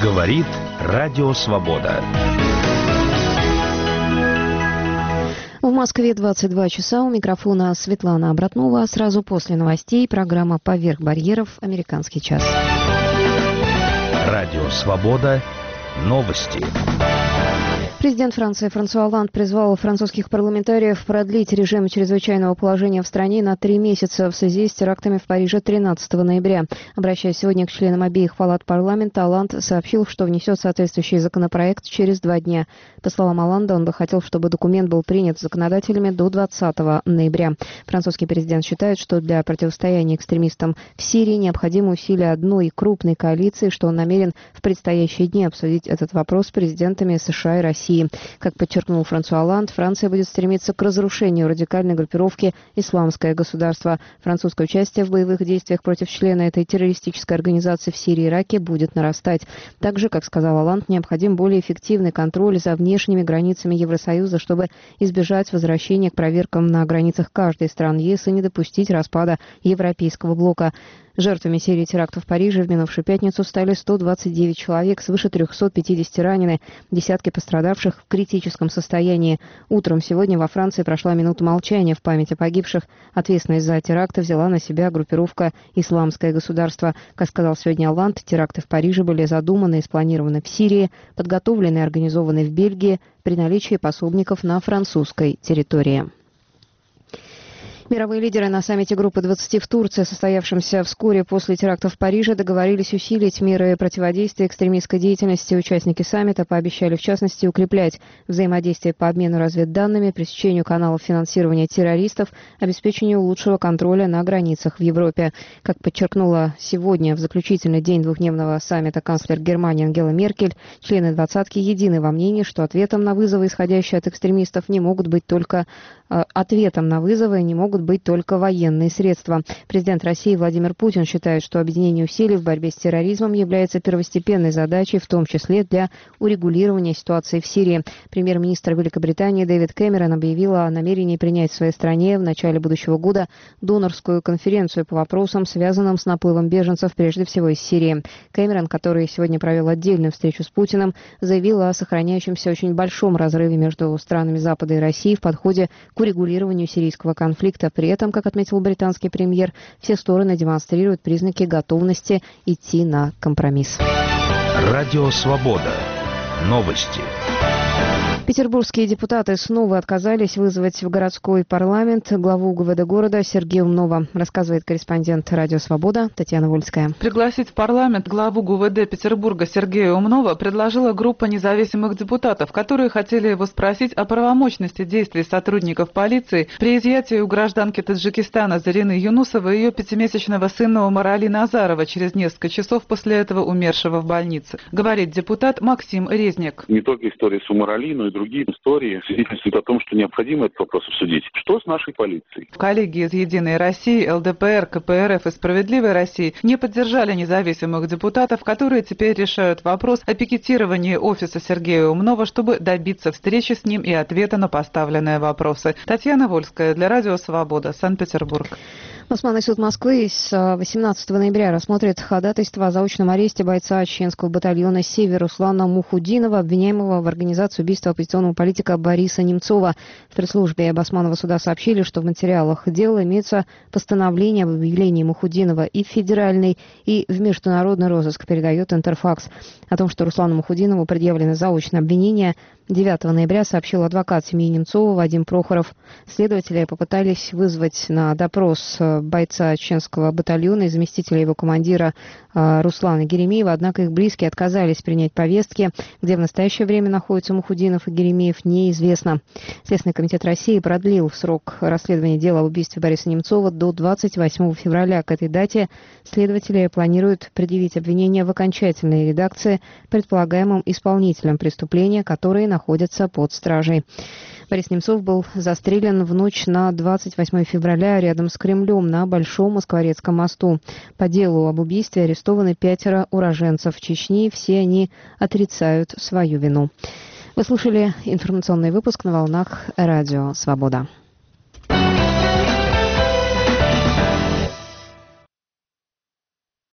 Говорит Радио Свобода. В Москве 22 часа. У микрофона Светлана Обратнова. Сразу после новостей программа «Поверх барьеров. Американский час». Радио Свобода. Новости. Президент Франции Франсуа Олланд призвал французских парламентариев продлить режим чрезвычайного положения в стране на 3 месяца в связи с терактами в Париже 13 ноября. Обращаясь сегодня к членам обеих палат парламента, Олланд сообщил, что внесет соответствующий законопроект через 2 дня. По словам Олланда, он бы хотел, чтобы документ был принят законодателями до 20 ноября. Французский президент считает, что для противостояния экстремистам в Сирии необходимы усилия одной крупной коалиции, что он намерен в предстоящие дни обсудить этот вопрос с президентами США и России. Как подчеркнул Франсуа Олланд, Франция будет стремиться к разрушению радикальной группировки «Исламское государство». Французское участие в боевых действиях против члена этой террористической организации в Сирии и Ираке будет нарастать. Также, как сказал Олланд, необходим более эффективный контроль за внешними границами Евросоюза, чтобы избежать возвращения к проверкам на границах каждой страны ЕС и не допустить распада Европейского блока. Жертвами серии терактов в Париже в минувшую пятницу стали 129 человек, свыше 350 ранены, десятки пострадавших в критическом состоянии. Утром сегодня во Франции прошла минута молчания в память о погибших. Ответственность за теракты взяла на себя группировка «Исламское государство». Как сказал сегодня Олланд, теракты в Париже были задуманы и спланированы в Сирии, подготовлены и организованы в Бельгии при наличии пособников на французской территории. Мировые лидеры на саммите Группы 20 в Турции, состоявшемся вскоре после терактов в Париже, договорились усилить меры противодействия экстремистской деятельности. Участники саммита пообещали, в частности, укреплять взаимодействие по обмену разведданными, пресечению каналов финансирования террористов, обеспечению лучшего контроля на границах в Европе. Как подчеркнула сегодня в заключительный день двухдневного саммита канцлер Германии Ангела Меркель, члены «двадцатки» едины во мнении, что ответом на вызовы, исходящие от экстремистов, не могут быть только военные средства. Президент России Владимир Путин считает, что объединение усилий в борьбе с терроризмом является первостепенной задачей, в том числе для урегулирования ситуации в Сирии. Премьер-министр Великобритании Дэвид Кэмерон объявил о намерении принять в своей стране в начале будущего года донорскую конференцию по вопросам, связанным с наплывом беженцев, прежде всего из Сирии. Кэмерон, который сегодня провел отдельную встречу с Путиным, заявил о сохраняющемся очень большом разрыве между странами Запада и России в подходе к урегулированию сирийского конфликта. При этом, как отметил британский премьер, все стороны демонстрируют признаки готовности идти на компромисс. Радио Свобода. Новости. Петербургские депутаты снова отказались вызвать в городской парламент главу ГУВД города Сергея Умнова, рассказывает корреспондент Радио Свобода Татьяна Вольская. Пригласить в парламент главу ГУВД Петербурга Сергея Умнова предложила группа независимых депутатов, которые хотели его спросить о правомочности действий сотрудников полиции при изъятии у гражданки Таджикистана Зарины Юнусовой ее 5-месячного сына Умарали Назарова через несколько часов после этого умершего в больнице. Говорит депутат Максим Резник. Не только история с Умарали, но и другие истории свидетельствуют о том, что необходимо этот вопрос обсудить. Что с нашей полицией? Коллеги из «Единой России», ЛДПР, КПРФ и «Справедливой России» не поддержали независимых депутатов, которые теперь решают вопрос о пикетировании офиса Сергея Умнова, чтобы добиться встречи с ним и ответа на поставленные вопросы. Татьяна Вольская для Радио Свобода, Санкт-Петербург. Басманный суд Москвы с 18 ноября рассмотрит ходатайство о заочном аресте бойца чеченского батальона «Север» Руслана Мухудинова, обвиняемого в организации убийства оппозиционного политика Бориса Немцова. В пресс-службе Басманного суда сообщили, что в материалах дела имеется постановление об объявлении Мухудинова и в федеральный, и в международный розыск, передает Интерфакс. О том, что Руслану Мухудинову предъявлено заочное обвинение, 9 ноября сообщил адвокат семьи Немцова Вадим Прохоров. Следователи попытались вызвать на допрос бойца чеченского батальона и заместителя его командира Руслана Геремеева, однако их близкие отказались принять повестки. Где в настоящее время находятся Мухудинов и Геремеев, неизвестно. Следственный комитет России продлил срок расследования дела об убийстве Бориса Немцова до 28 февраля. К этой дате следователи планируют предъявить обвинение в окончательной редакции предполагаемым исполнителям преступления, которые находятся под стражей. Борис Немцов был застрелен в ночь на 28 февраля рядом с Кремлем на Большом Москворецком мосту. По делу об убийстве арестованы 5 уроженцев Чечни. Все они отрицают свою вину. Вы слушали информационный выпуск на волнах Радио Свобода.